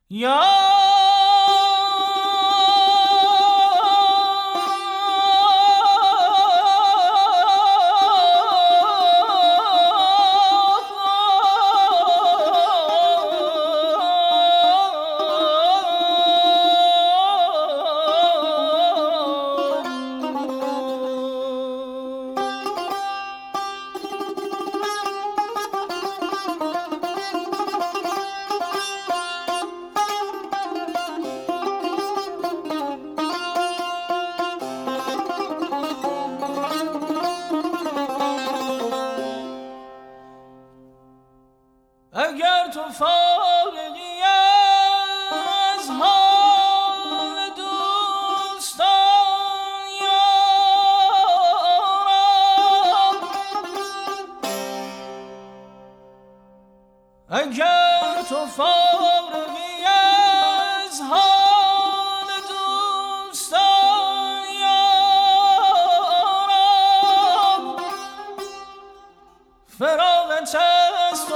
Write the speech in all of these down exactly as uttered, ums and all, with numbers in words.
یا اگر تو فارغی از حال دوستان یارم، اگر تو فارغی از حال دوستان یارم، فراغت است و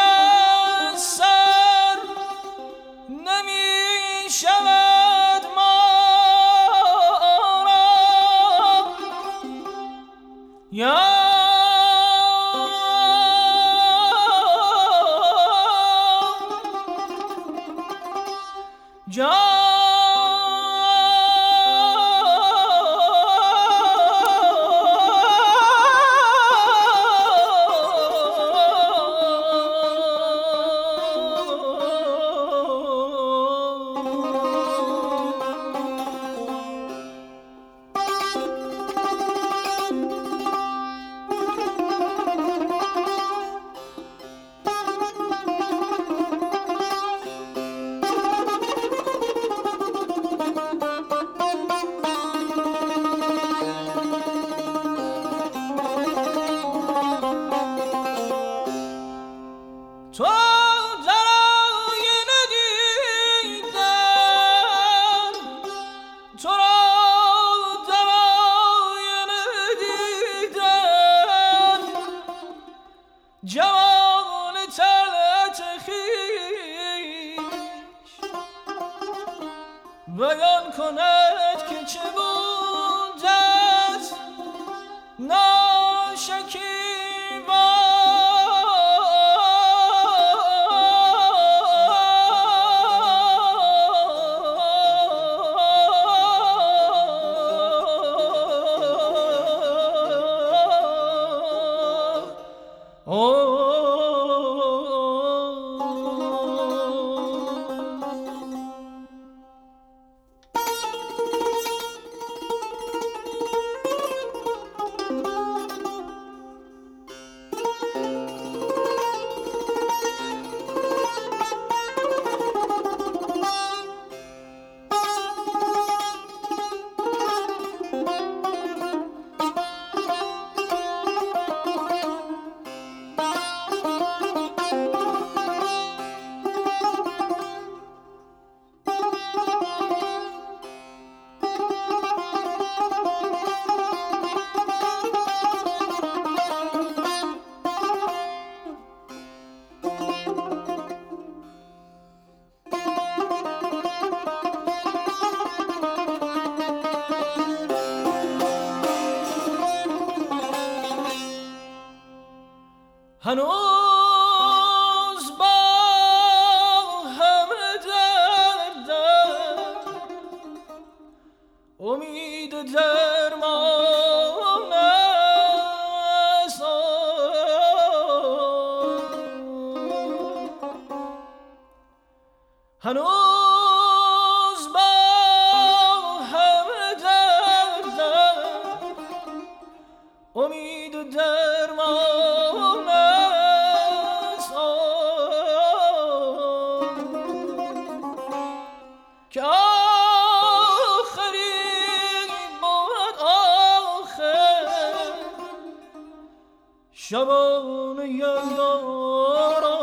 میسر نمی شود ما را. یا جان تو در آینه دیدن، تو را در آینه دیدن، جمال طلعت خویش بیان کند که چه بود از ناشکیبا. هنوز با همه دردم امید درمان است. هنوز با همه دردم امید درمان است که آخری بود آخر شبان یلدا را.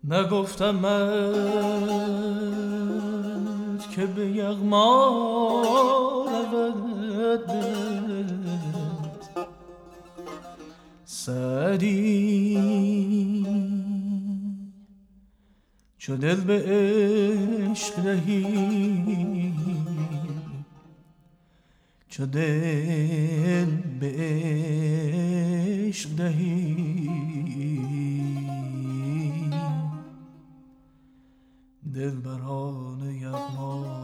نگفتمت که به یغما رود سعدی چو دل به عشق دهی چو دل به عشق دهی دلبران یغما